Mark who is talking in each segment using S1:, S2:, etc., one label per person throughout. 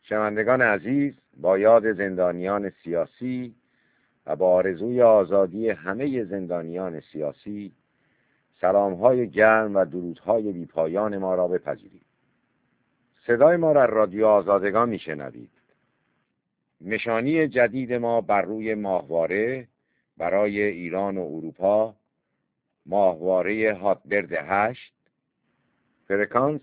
S1: شنوندگان عزیز، با یاد زندانیان سیاسی و با آرزوی آزادی همه زندانیان سیاسی، سلام‌های گرم و درودهای بی‌پایان ما را بپذیرید. صدای ما را رادیو آزادگان میشنوید. نشانی جدید ما بر روی ماهواره برای ایران و اروپا، ماهواره هاتبرد 8، فرکانس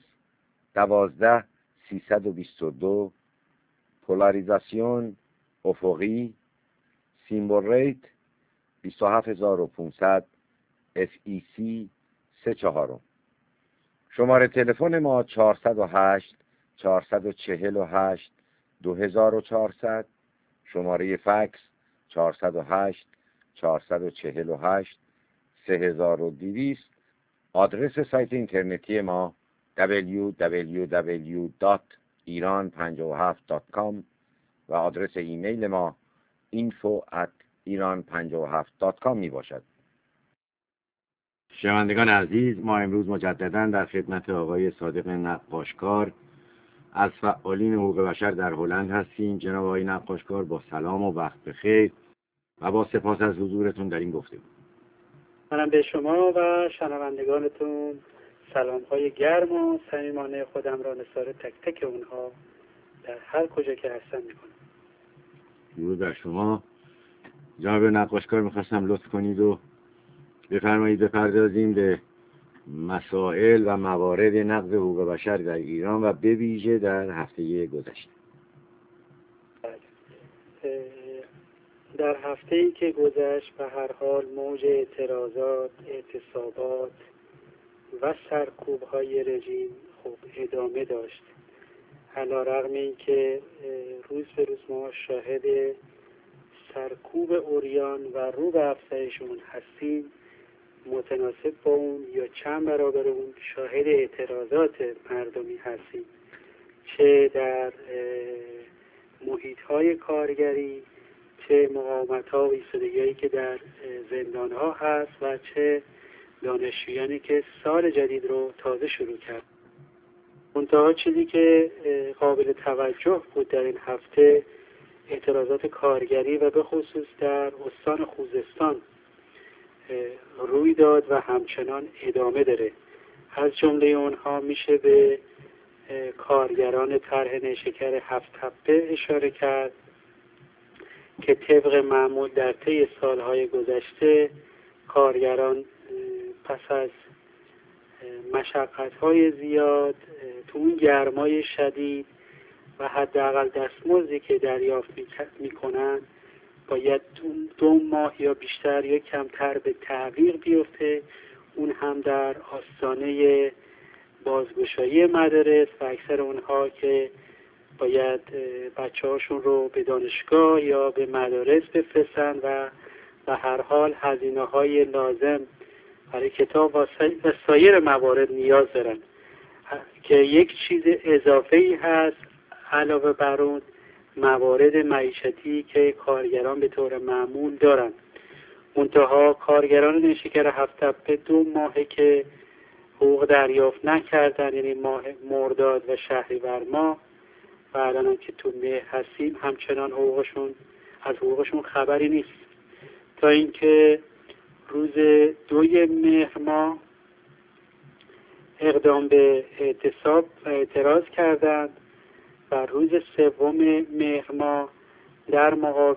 S1: 12322، پولاریزاسیون افقی، سیمبل ریت 27500، FEC 34. شماره تلفن ما 408 448 2400، شماره فکس 408 448 3200. آدرس سایت اینترنتی ما www.iran57.com و آدرس ایمیل ما info@iran57.com می باشد. شنوندگان عزیز، ما امروز مجددا در خدمت آقای صادق نقاشکار از فعالین حقوق بشر در هلند هستیم. جناب آقای نقاشکار، با سلام و وقت بخیر و با سپاس از حضورتون در این گفتگو.
S2: منم به شما و شنوندگانتون سلام‌های گرم و صمیمانه خودم را نثار تک تک اونها در هر کجا که هستن میکنم.
S1: درود بر شما. جناب نقاشکار، میخواستم لطف کنید و بفرمایید بپردازیم به مسائل و موارد نقض حقوق بشر در ایران و به ویژه در هفته گذشته.
S2: در هفته‌ای که گذشت به هر حال موج اعتراضات، اعتصابات و سرکوب‌های رژیم خب ادامه داشت. علی‌رغم اینکه روز به روز ما شاهد سرکوب عریان و رو به افزایشون هستیم، متناسب با اون یا چند برابر اون شاهد اعتراضات مردمی هستیم، چه در محیط‌های کارگری، چه مقاومت‌ها و ایستادگی‌هایی که در زندان‌ها هست و چه دانشجویانی که سال جدید رو تازه شروع کرد. منتها چیزی که قابل توجه بود در این هفته، اعتراضات کارگری و به خصوص در استان خوزستان روی داد و همچنان ادامه داره. از جمله اونها میشه به کارگران طرح نیشکر 7 تپه اشاره کرد که طبق معمول در طی سالهای گذشته کارگران پس از مشقت‌های زیاد تو اون گرمای شدید و حداقل دستمزدی که دریافت میکنن باید 2 ماه یا بیشتر یا کمتر به تعویق بیفته، اون هم در آستانه بازگشایی مدارس و اکثر اونها که باید بچه هاشون رو به دانشگاه یا به مدارس بفرستن و به هر حال هزینه های لازم برای کتاب و سایر موارد نیاز دارن که یک چیز اضافه‌ای هست علاوه بر اون موارد معیشتی که کارگران به طور معمول دارن. منتها کارگران نیشکر 7 تپه 2 ماهه که حقوق دریافت نکردن، یعنی ماه مرداد و شهریور ماه و الان که تو مهر هستیم همچنان از حقوقشون خبری نیست، تا اینکه روز 2 مهر ماه اقدام به اعتصاب و اعتراض کردند و روز 3 مهر ماه در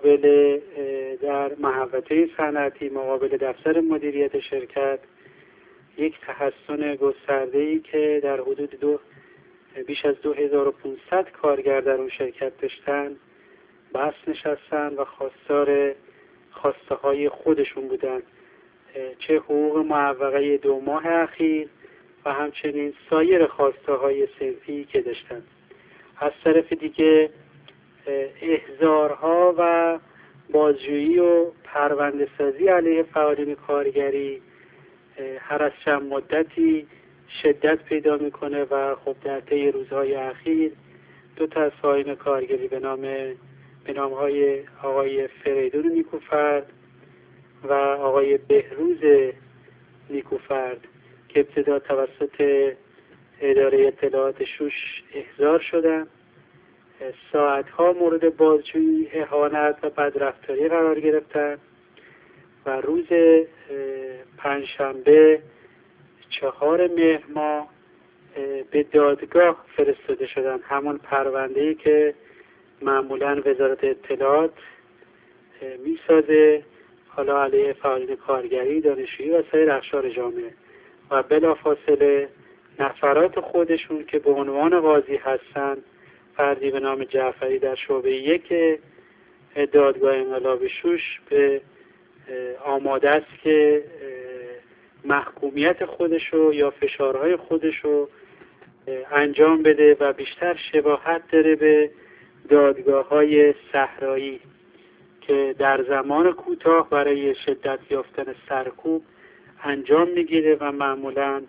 S2: محوطه صنعتی مقابل دفتر مدیریت شرکت یک تحصن گسترده‌ای که در حدود بیش از 2500 کارگر در اون شرکت داشتن بس نشستن و خواسته های خودشون بودن، چه حقوق معوقه 2 ماه اخیر و همچنین سایر خواسته های صنفی که داشتن. از طرف دیگه احضارها و بازجویی و پرونده سازی علیه فعالین کارگری هر از چند مدتی شدت پیدا میکنه و خب در طی روزهای اخیر 2 تا از فعالین کارگری به نامهای آقای فریدون نیکوفرد و آقای بهروز نیکوفرد که ابتدا توسط اداره اطلاعات شوش احضار شدن ساعتها مورد بازجویی، اهانت و بدرفتاری قرار گرفتند و روز پنجشنبه 4 مهر ماه به دادگاه فرستاده شدند. همون پرونده‌ای که معمولاً وزارت اطلاعات میسازه حالا علیه فعالین کارگری، دانشجویی و سایر اقشار جامعه، و بلافاصله نفرات خودشون که به عنوان قاضی هستند، فردی به نام جعفری در شعبه 1 دادگاه انقلاب شوش به آماده است که محکومیت خودشو یا فشارهای خودشو انجام بده و بیشتر شباهت داره به دادگاه‌های صحرایی که در زمان کوتاه برای شدت یافتن سرکوب انجام میگیره و معمولاً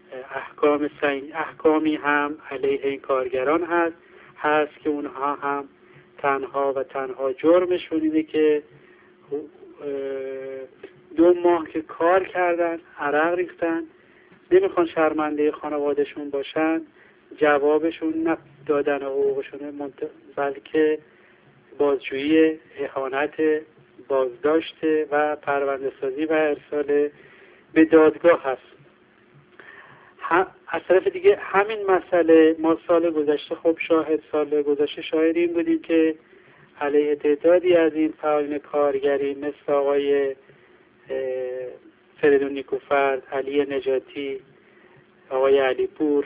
S2: احکامی هم علیه این کارگران هست که اونها هم تنها جرمشون اینه که 2 ماه که کار کردن، عرق ریختن، نمیخوان شرمنده خانوادهشون باشن، جوابشون نه دادن حقوقشونه بلکه بازجویی، اهانت، بازداشت و پرونده سازی و ارسال به دادگاه هست. از طرف دیگه همین مسئله ما سال گذشته شاهد این بودیم که علیه تعدادی از این فعالین کارگری مثل آقای فریدون نیکوفر، علی نجاتی، آقای علیپور،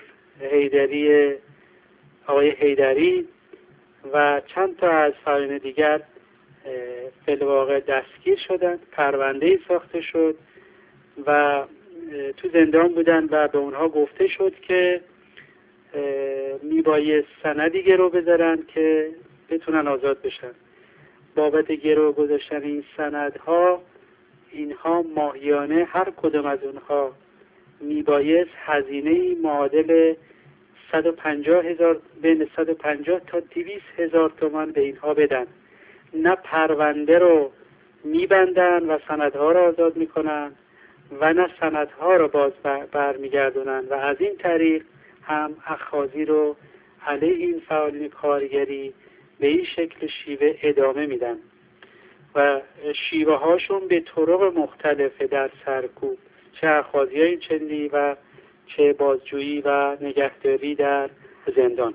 S2: آقای حیدری و چند تا از فعالین دیگر فی‌الواقع دستگیر شدند، پرونده‌ای ساخته شد و تو زندان بودن و به اونها گفته شد که میبایست سندی گرو بذارن که بتونن آزاد بشن. بابت گرو گذاشتن این سندها اینها ماهیانه هر کدوم از اونها میبایست هزینه معادل 150,000 بین 150 تا 200,000 تومان به اینها بدن. نه پرونده رو میبندن و سندها رو آزاد میکنن و نه سندها رو باز برمیگردونن و از این طریق هم اخاذی رو علیه این فعالین کارگری به این شکل شیوه ادامه میدن و شیوه هاشون به طرق مختلفه در سرکوب، چه اخاذی های چندی و چه بازجویی و نگهداری در زندان.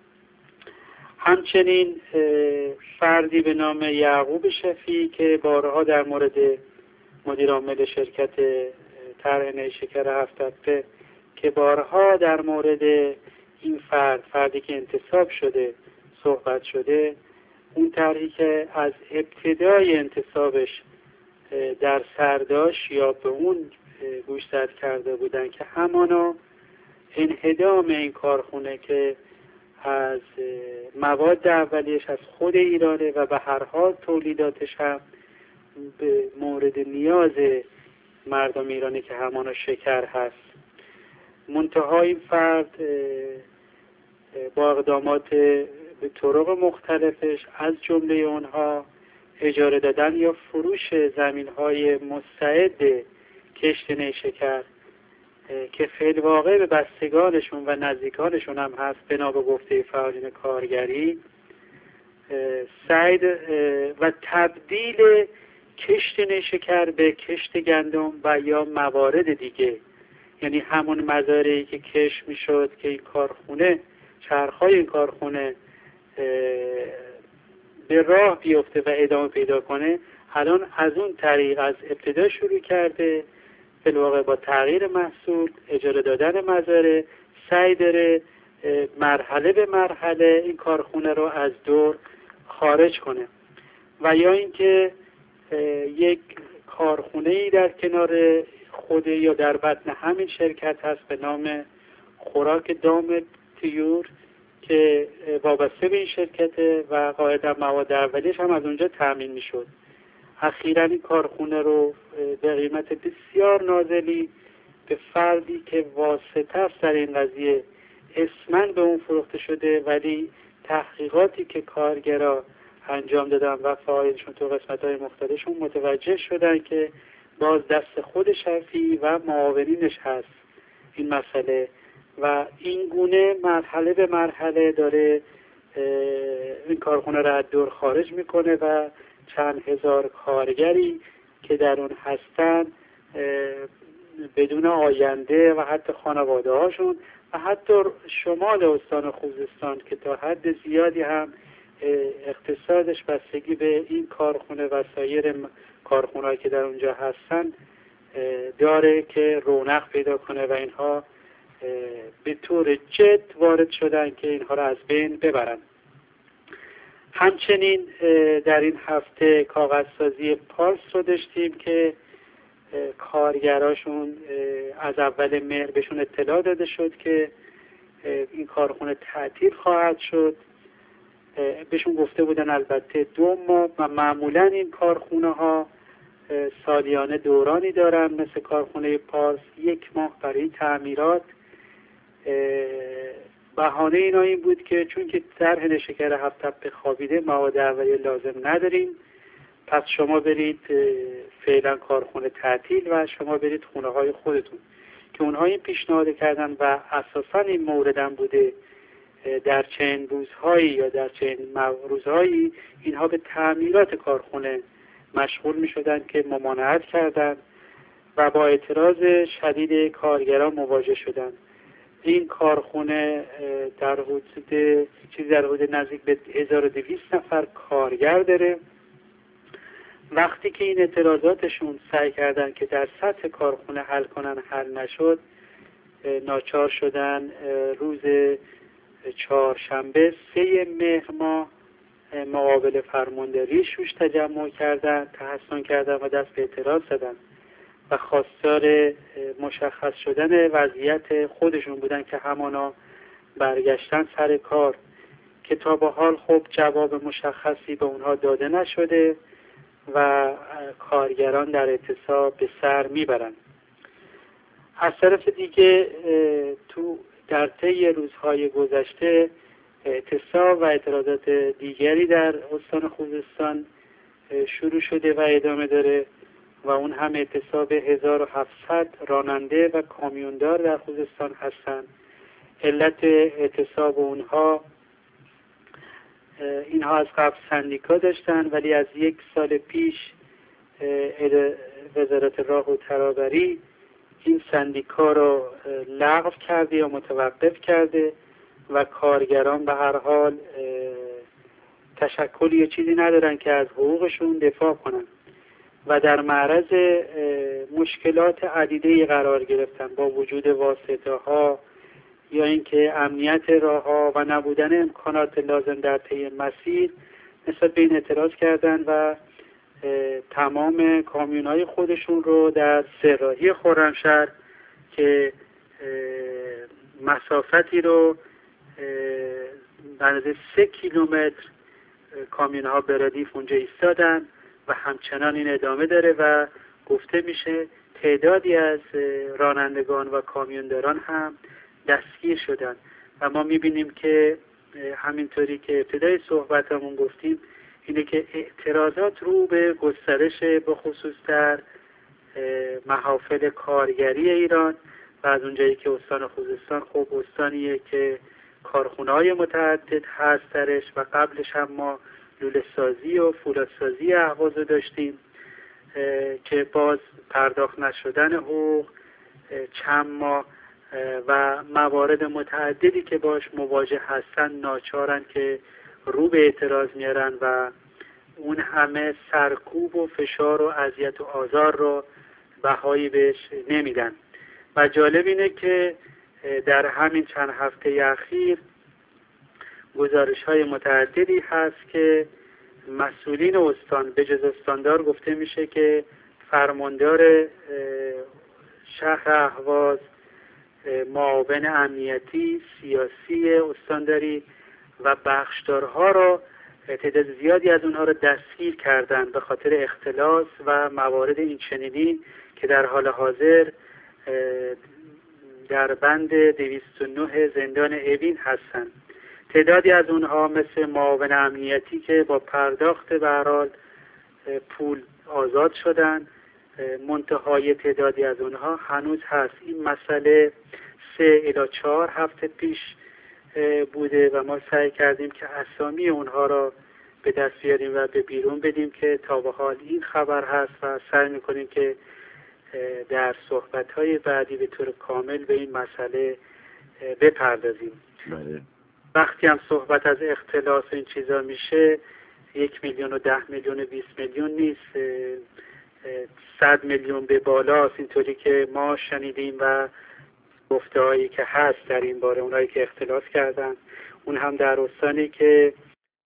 S2: همچنین فردی به نام یعقوب شفیعی که بارها در مورد مدیر عامل شرکت طرح نیشکر 7 تپه که بارها در مورد این فردی که انتصاب شده صحبت شده، اون طرحی که از ابتدای انتصابش در سرداش یا به اون گوشزد کرده بودن که همانا انهدام این کارخونه که از مواد اولیش از خود ایرانه و به هر حال تولیداتش هم به مورد نیاز مردم ایرانی که همانا شکر هست. منتها این فرد با اقدامات به طرق مختلفش از جمله اونها اجاره دادن یا فروش زمین‌های مستعد کشت نیشکر که فعل واقع به بستگانشون و نزدیکانشون هم هست بنا به گفته فعالین کارگری، سعی و تبدیل کشت نیشکر به کشت گندم و یا موارد دیگه، یعنی همون مزارعی که کشت میشد که این کارخونه چرخهای این کارخونه به راه بیفته و ادامه پیدا کنه، الان از اون طریق از ابتدا شروع کرده به واقع با تغییر محصول، اجاره دادن مزارع، سعی داره مرحله به مرحله این کارخونه رو از دور خارج کنه و یا اینکه یک کارخونه‌ای در کنار خود یا در بطن همین شرکت هست به نام خوراک دام طیور که وابسته به این شرکته و قاعدتا مواد اولیش هم از اونجا تامین میشد. اخیراً این کارخونه رو به قیمت بسیار نازلی به فردی که واسطه است در این قضیه اسمن به اون فروخته شده، ولی تحقیقاتی که کارگرا انجام دادن و فاعلشون تو قسمت‌های مختلفشون متوجه شدن که باز دست خود شفیعی و معاونینش هست این مسئله و این گونه مرحله به مرحله داره این کارخونه را از دور خارج میکنه و چند هزار کارگری که در اون هستن بدون آینده و حتی خانواده هاشون و حتی شمال استان خوزستان که تا حد زیادی هم اقتصادش بستگی به این کارخونه و سایر کارخونه‌ای که در اونجا هستن داره که رونق پیدا کنه و اینها به طور جد وارد شدن که اینها را از بین ببرن. همچنین در این هفته کاغذسازی پارس رو داشتیم که کارگراشون از اول مهر بهشون اطلاع داده شد که این کارخونه تعطیل خواهد شد. بهشون گفته بودن البته 2 ماه و معمولا این کارخونه ها سالیانه دورانی دارن مثل کارخونه پارس 1 ماه برای تعمیرات. بهانه اینا این بود که چون که طرح نشکر 7 تپه خوابیده مواد اولیه لازم نداریم، پس شما برید فعلا کارخونه تعطیل و شما برید خونه های خودتون، که اونها این پیشنهاد کردن و اساسا این موردم بوده در چند روزهایی یا در چند روزهایی اینها به تعمیرات کارخونه مشغول می شدن که ممانعت کردند و با اعتراض شدید کارگران مواجه شدند. این کارخونه در حدود نزدیک به 1200 نفر کارگر داره. وقتی که این اعتراضاتشون سعی کردن که در سطح کارخونه حل کنن، حل نشد، ناچار شدن روز چهارشنبه 3 مهر ماه مقابل فرمانداری شوش تجمع کردن، تحصن کردن و دست به اعتراض زدن و خواستار مشخص شدن وضعیت خودشون بودن که همانا برگشتن سر کار، که تا به حال خب جواب مشخصی به اونها داده نشده و کارگران در اعتصاب به سر میبرن. از طرف دیگه در طی روزهای گذشته اعتصاب و اعتراضات دیگری در استان خوزستان شروع شده و ادامه داره و اون هم اعتصاب 1700 راننده و کامیوندار در خوزستان هستند. علت اعتصاب اونها اینها از قبل سندیکا داشتن، ولی از 1 سال پیش وزارت راه و ترابری این سندیکا رو لغو کرده یا متوقف کرده و کارگران به هر حال تشکلی یا چیزی ندارن که از حقوقشون دفاع کنن و در معرض مشکلات عدیده‌ای قرار گرفتن با وجود واسطه ها یا اینکه امنیت راه ها و نبودن امکانات لازم در طی مسیر نسبت به این اعتراض کردن و تمام کامیون‌های خودشون رو در سراحی خرمشهر که مسافتی رو در اندازه 3 کیلومتر کامیون‌ها به ردیف اونجا ایستادن و همچنان این ادامه داره و گفته میشه تعدادی از رانندگان و کامیونداران هم دستگیر شدن و ما میبینیم که همینطوری که ابتدای صحبتمون گفتیم اینه که اعتراضات رو به گسترش به خصوص در محافل کارگری ایران و از اونجایی که استان خوزستان خب استانیه که کارخونه‌های متعدد هست درش و قبلش هم ما لوله سازی و فولاد سازی اهواز داشتیم که باز پرداخت نشدن حقوق چند ماه و موارد متعددی که باش مواجه هستن ناچارن که رو به اعتراض میارن و اون همه سرکوب و فشار و اذیت و آزار رو بهایی بهش نمیدن. و جالب اینه که در همین چند هفته اخیر گزارش های متعددی هست که مسئولین استان به جز استاندار گفته میشه که فرماندار شهر اهواز، معاون امنیتی، سیاسی استانداری و بخشدارها را تعداد زیادی از اونها را دستگیر کردند به خاطر اختلاس و موارد این چنینی که در حال حاضر در بند 209 زندان اوین هستند. تعدادی از اونها مثل معاون امنیتی که با پرداخت به هر حال پول آزاد شدند، منتهای تعدادی از اونها هنوز هست. این مسئله 3 الی 4 هفته پیش بوده و ما سعی کردیم که اسامی اونها را به دست بیاریم و به بیرون بدیم که تا به حال این خبر هست و سعی میکنیم که در صحبت‌های بعدی به طور کامل به این مسئله بپردازیم.
S1: بله.
S2: وقتی هم صحبت از اختلاس این چیزا میشه 1 میلیون و 10 میلیون و 20 میلیون نیست، 100 میلیون به بالاست، اینطوری که ما شنیدیم و گفته‌هایی که هست در این باره، اونایی که اختلاس کردن، اون هم در استانی که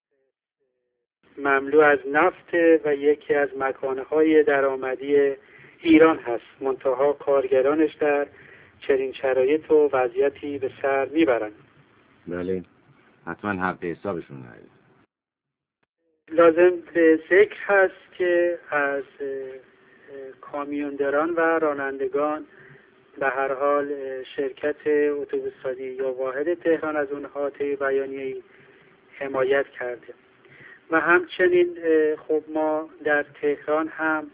S2: مملو از نفت و یکی از مکانهای درآمدی ایران هست، منتها کارگرانش در چنین شرایط و وضعیتی به سر میبرن.
S1: بله، حتما حق حسابشون نهید.
S2: لازم به ذکر هست که از کامیوندران و رانندگان به هر حال شرکت اتوبوسرانی یا واحد تهران از اونها طی بیانیه‌ای حمایت کرده و همچنین خب ما در تهران هم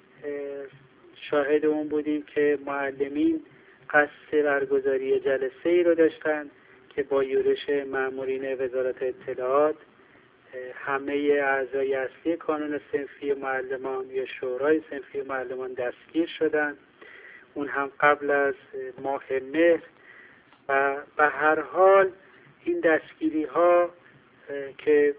S2: شاهد اون بودیم که معلمین قصد برگزاری جلسه ای رو داشتن که با یورش مامورین وزارت اطلاعات همه اعضای اصلی کانون صنفی معلمان یا شورای صنفی معلمان دستگیر شدن، اون هم قبل از ماه مهر. و به هر حال این دستگیری ها که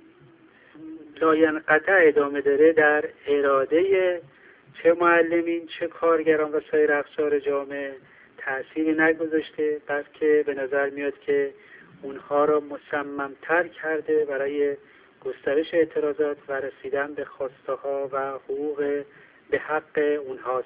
S2: لاینقطع ادامه داره در اراده چه معلمین چه کارگران و سایر اقشار جامعه تأثیری نگذاشته، بلکه به نظر میاد که اونها را مصمم‌تر کرده برای گسترش اعتراضات و رسیدن به خواسته ها و حقوق به حق اونهاست.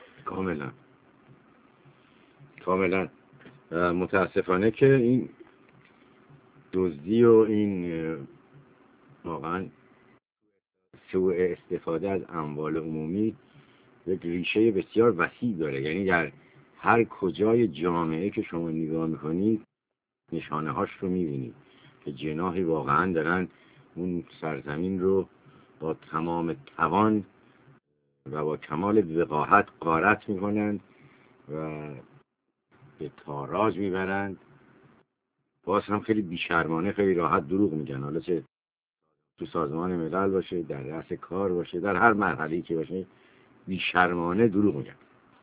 S1: کاملا متاسفانه که این دزدی و این واقعا سوء استفاده از اموال عمومی یک ریشه بسیار وسیع داره. یعنی در هر کجای جامعه که شما نگاه میکنید نشانه هاش رو میبینید که جناحی واقعا دارن اون سرزمین رو با تمام توان و با کمال وقاحت غارت میکنند و به تاراج میبرند. باز هم خیلی بیشرمانه خیلی راحت دروغ میگن، حالا چه تو سازمان ملل باشه، در رأس کار باشه، در هر مرحله‌ای که باشه بیشرمانه دروغ میگن.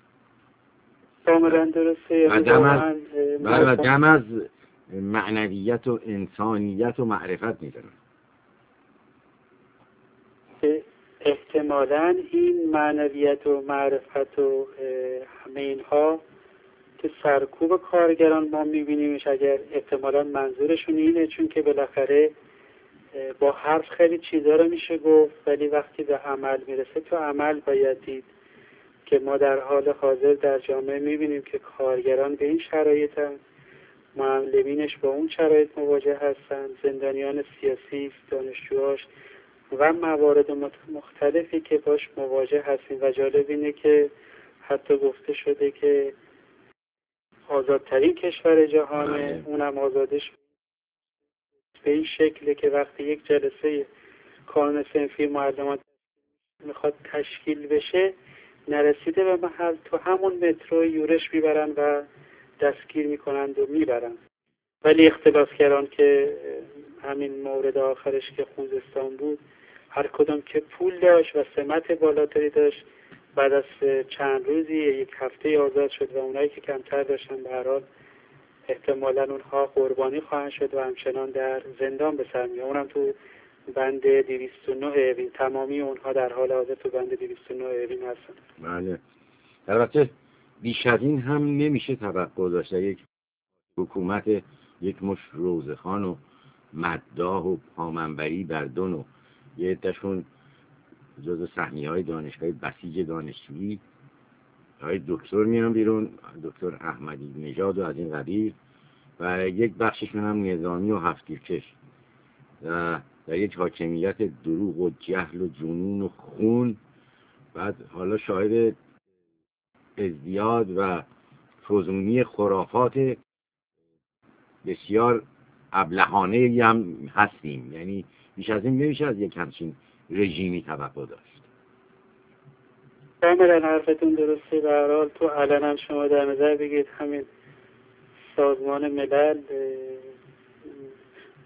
S2: کاملا درسته.
S1: و دم از معنویت و انسانیت و معرفت میزنن.
S2: احتمالاً این معنویت و معرفت و همه اینها که سرکوب کارگران ما میبینیمش، اگر احتمالاً منظورشون اینه، چون که بالاخره با حرف خیلی چیزا رو میشه گفت ولی وقتی به عمل میرسه تو عمل باید دید که ما در حال حاضر در جامعه میبینیم که کارگران به این شرایطن، معلمینش با اون شرایط مواجه هستن، زندانیان سیاسی، دانشجوهاش و موارد مختلفی که باش مواجه هستیم. و جالب اینه که حتی گفته شده که آزادترین کشور جهانه، اونم آزادش به این شکله که وقتی یک جلسه کانون صنفی معلمان میخواد تشکیل بشه نرسیده به محل تو همون مترو یورش میبرن و دستگیر میکنند و میبرن. ولی اختلاسگران که همین مورد آخرش که خوزستان بود، هر کدوم که پول داشت و سمت بالاتری داشت بعد از چند روزی یک هفته آزاد شد و اونایی که کمتر داشتن به هر حال احتمالاً اونها قربانی خواهند شد و همچنان در زندان به سر میان. اونم تو بند 209 اوین، تمامی اونها در حال حاضر تو بند 209 اوین هستن.
S1: بله. البته بیش از این هم نمیشه توقع داشت. یک حکومت یک مش روزخان و مداح و پامنبری بر دون و یه عده‌شون جزو سهمیه‌های دانشگاه بسیج دانشجویی های دکتر میان بیرون، دکتر احمدی نژاد و از این قبیل، و یک بخششون هم نظامی و هفت‌تیرکش در یک حاکمیت دروغ و جهل و جنون و خون. بعد حالا شاهد ازدیاد و فزونی خرافات بسیار ابلهانه هم هستیم. یعنی بیش از این نمیشه از یک همچین رژیمی توقع داشت.
S2: کاملا حرفتون درسته. به هر حال تو علنا شما در نظر بگید همین سازمان ملل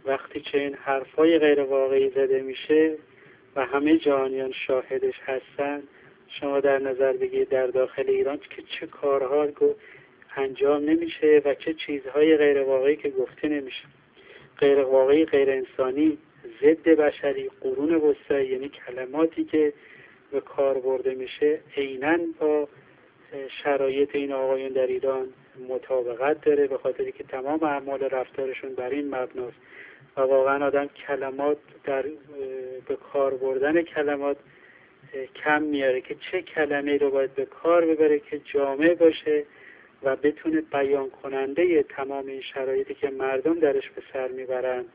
S2: وقتی که این حرفای غیر واقعی زده میشه و همه جهانیان شاهدش هستن، شما در نظر بگیرید در داخل ایران که چه کارها انجام نمیشه و چه چیزهای غیر واقعی که گفته نمیشه. غیر واقعی، غیر انسانی، ضد بشری، قرون وسطی، یعنی کلماتی که به کار برده میشه عیناً با شرایط این آقایون در ایران مطابقت داره، به خاطری که تمام اعمال رفتارشون بر این مبناست و واقعا آدم کلمات در به کار بردن کلمات کم میاره که چه کلمه رو باید به کار ببره که جامع باشه و بتونه بیان کننده تمام این شرایطی که مردم درش به سر میبرن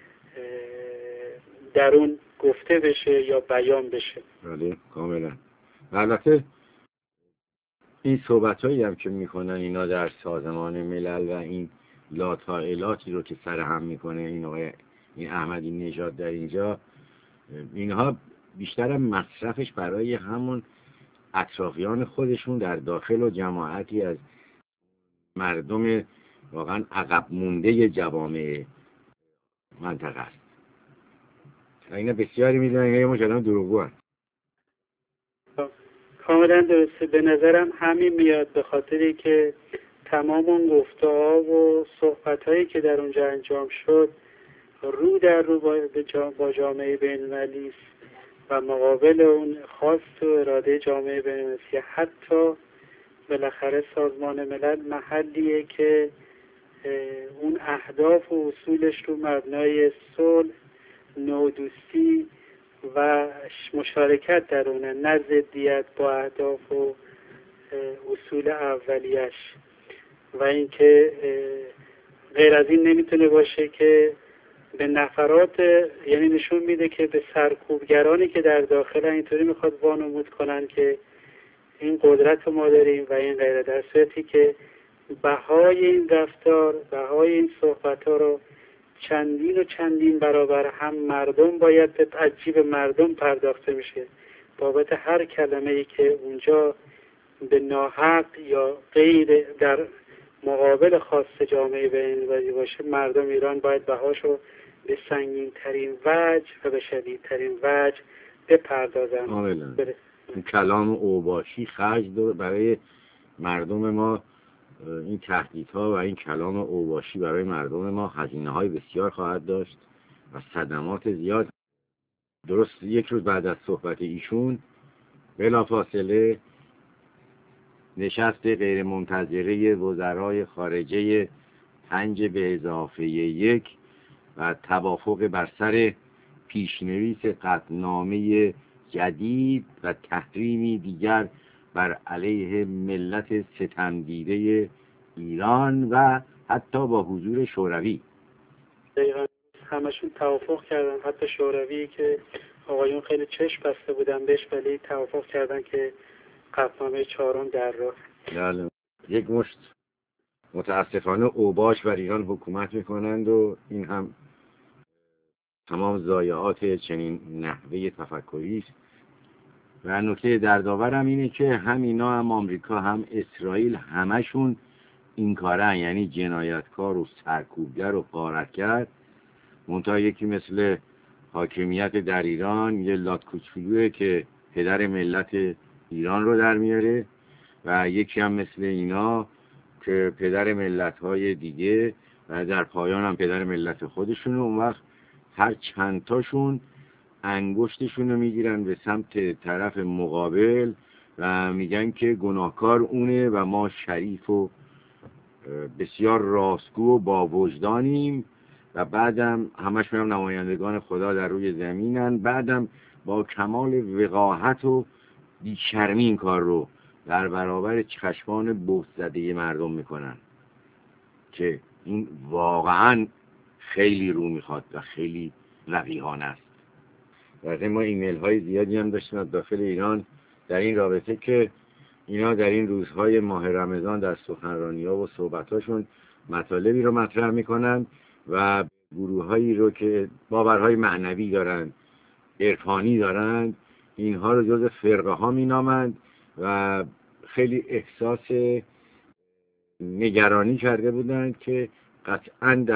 S2: در اون گفته بشه یا بیان بشه.
S1: بله کاملا. البته این صحبت‌هایی هم که میکنن اینا در سازمان ملل و این لاطائلاتی رو که سرهم میکنه این احمدی نژاد در اینجا، اینها بیشتر مصرفش برای همون اطرافیان خودشون در داخل و جماعتی از مردم واقعا عقب مونده جوامع منطقه است. اینا بسیاری میدونن اینا یه مجرم دروغگو هست.
S2: کاملا درسته. به نظرم همین میاد، به خاطری که تمام اون گفته‌ها و صحبت‌هایی که در اونجا انجام شد رو در رو با جامعه بین‌المللی است و مقابل اون خواست و اراده جامعه بین‌المللی، حتی بالاخره سازمان ملل محلیه که اون اهداف و اصولش رو مبنای صلح، نودوستی و مشارکت در اونه، نه ضدیت با اهداف و اصول اولیش. و اینکه غیر از این نمیتونه باشه که به نفرات، یعنی نشون میده که به سرکوبگرانی که در داخل اینطوری میخواد وانمود کنن که این قدرت رو ما داریم و این غیره، در صورتی که بهای این رفتار، بهای این صحبت ها رو چندین و چندین برابر هم مردم باید به عجیب مردم پرداخته میشه بابت هر کلمه ای که اونجا به ناحق یا غیر در مقابل خواست جامعه بین‌المللی باشه. مردم ایران باید بهاشو به سنگین ترین وجه و به شدید ترین وجه بپردازن.
S1: این کلام اوباشی خرج برای مردم ما، این تهدیدها و این کلام اوباشی برای مردم ما هزینه‌های بسیار خواهد داشت و صدمات زیاد. درست یک روز بعد از صحبت ایشون بلافاصله نشست غیر منتظره وزرای خارجه 5 به اضافه 1 و توافق بر سر پیشنویس قطعنامه جدید و تحریمی دیگر بر علیه ملت ستمدیده ایران و حتی با حضور شوروی.
S2: دقیقا همشون توافق کردن، حتی شوروی که آقایون خیلی چشم بسته بودن بهش، ولی توافق کردن که قطعنامه 4 در راه.
S1: بله. یک مشت متاسفانه اوباش بر ایران حکومت میکنند و این هم تمام ضایعات چنین نحوه تفکری است. و نکته دردآورم اینه که هم اینا، هم آمریکا، هم اسرائیل، همشون این کارن، یعنی جنایتکار و سرکوبگر و غارتگر. منتها یکی مثل حاکمیت در ایران یه لات کوچولوئه که پدر ملت ایران رو در میاره و یکی هم مثل اینا که پدر ملت‌های دیگه و در پایان هم پدر ملت خودشون. اون وقت هر چند تاشون انگشتشون رو میگیرن به سمت طرف مقابل و میگن که گناهکار اونه و ما شریف و بسیار راستگو و با وجدانیم و بعدم همش میرم نمایندگان خدا در روی زمینن. بعدم با کمال وقاحت و بیشرمی این کار رو در برابر چشمان بهت زده مردم میکنن که این واقعا خیلی رو میخواد و خیلی وقیحانه است. و ما ایمیل های زیادی هم داشتیم از داخل ایران در این رابطه که اینا در این روزهای ماه رمضان در سخنرانی ها و صحبت هاشون مطالبی رو مطرح میکنن و گروه هایی رو که باورهای معنوی دارن، عرفانی دارن، اینها رو جز فرقه ها مینامند و خیلی احساس نگرانی کرده بودند که قطعا در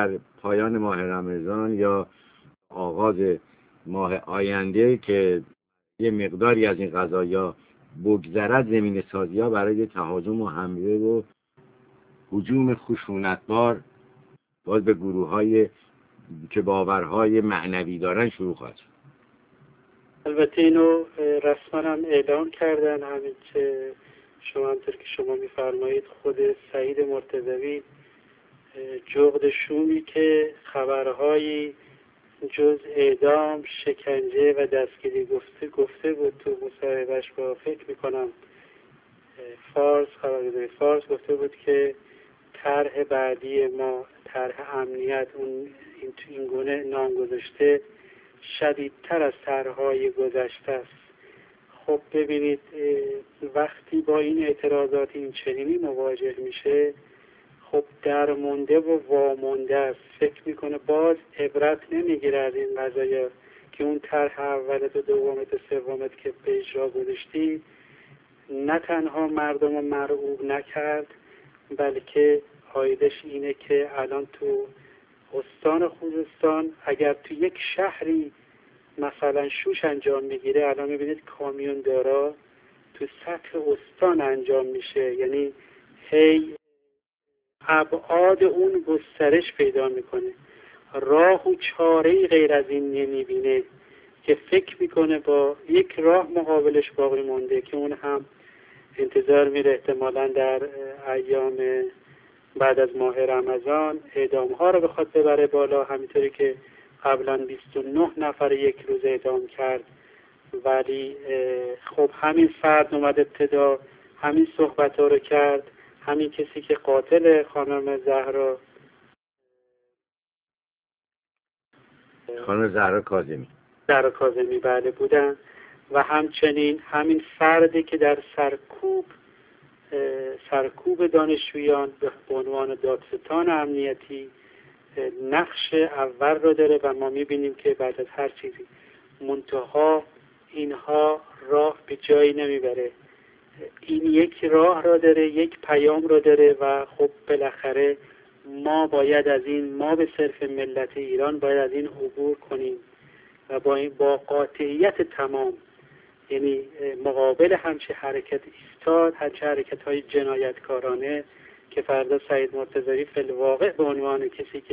S1: پایان ماه رمضان یا آغاز ماه آینده که یه مقداری از این قضایا بگذرد، زمین سازی ها برای تهاجم و حمله و هجوم خشونتبار باز به گروه های که باورهای معنوی دارن شروع خواهد شد.
S2: البته اینو رسما هم اعلام کردن، همین که شما همطور که شما میفرمایید خود سعید مرتضوی جغد شومی که خبرهایی جز اعدام، شکنجه و دستگیری گفته بود تو مصاحبهش با فکر میکنم فارس، خبرگزاری فارس، گفته بود که طرح بعدی ما، طرح امنیت، این گونه نام گذاشته، شدیدتر از طرح‌های گذشته است. خب ببینید وقتی با این اعتراضات این چنینی مواجه میشه، خب درمونده و وامونده است. فکر میکنه باز عبرت نمیگیره از این قضایا که اون طرح اولت و دومت و سومت که به اجرا گذاشتی نه تنها مردم رو مرعوب نکرد، بلکه عایدش اینه که الان تو استان خوزستان اگر تو یک شهری مثلا شوش انجام میگیره، الان میبینید کامیون دارا تو سطح استان انجام میشه، یعنی هی ابعاد اون گسترش پیدا میکنه. راه و چاره‌ای غیر از این نمیبینه که فکر میکنه با یک راه مقابلش باقی مونده که اون هم انتظار میره احتمالاً در ایام بعد از ماه رمضان اعدام ها رو بخواد ببره بالا، همینطوری که قبلا 29 نفر یک روز اعدام کرد. ولی خب همین فرد اومد ابتدا همین صحبت ها رو کرد، همین کسی که قاتل خانم زهرا کاظمی بله بودن، و همچنین همین فردی که در سرکوب دانشجویان به عنوان دادستان امنیتی نقش اول رو داره و ما میبینیم که بعد از هر چیزی منتها اینها راه به جایی نمیبره. این یک راه را داره، یک پیام را داره و خب بالاخره ما به صرف ملت ایران باید از این عبور کنیم و با قاطعیت تمام، یعنی مقابل همچه حرکت ایستاد، همچه حرکت های جنایتکارانه که فردا سعید مرتضوی فی الواقع به عنوان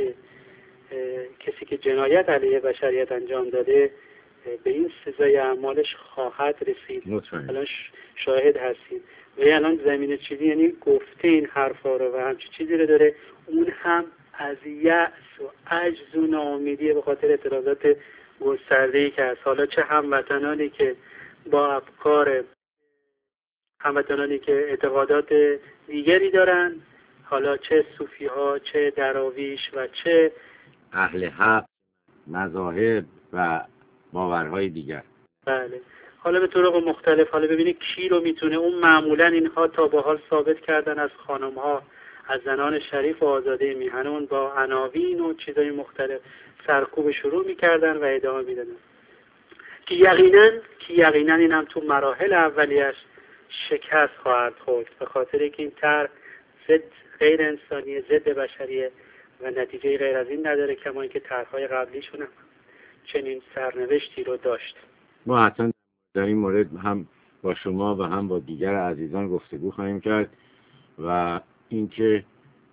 S2: کسی که جنایت علیه بشریت انجام داده به این سزای اعمالش خواهد رسید. الان شاهد هستید و الان زمینه چیزی، یعنی گفته این حرفا رو و همچه چیزی رو داره، اون هم از یأس و عجز و ناامیدی به خاطر اعتراضات گسترده‌ای که از حالا چه هموطنانی که با افکار هموطنانی که اعتقادات دیگری دارن، حالا چه صوفی ها، چه دراویش و چه
S1: اهل حق، مذاهب و باورهای دیگر.
S2: بله، حالا به طرق مختلف. حالا ببینید کی رو میتونه، اون معمولا اینها تا به حال ثابت کردن از خانم ها، از زنان شریف و آزاده میهنون با عناوین و چیزای مختلف سرکوب شروع میکردن و ادامه میدادن که یقینا این هم تو مراحل اولیش شکست خواهد خورد، به خاطر که این طرح ضد غیر انسانی، ضد بشریه و نتیجه غیر از این نداره، کما اینکه طرح‌های قبلیشون هم چنین سرنوشتی رو داشت.
S1: ما حتما در این مورد هم با شما و هم با دیگر عزیزان گفتگو خواهیم کرد و اینکه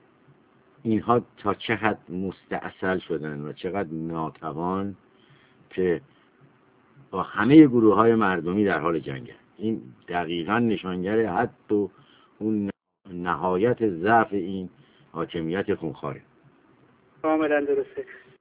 S1: اینها تا چه حد مستعسل شدن و چقدر ناتوان که با همه گروه‌های مردمی در حال جنگن. این دقیقاً نشانگر حد و اون نهایت ضعف این حاکمیت خونخواره.
S2: کاملا درسته.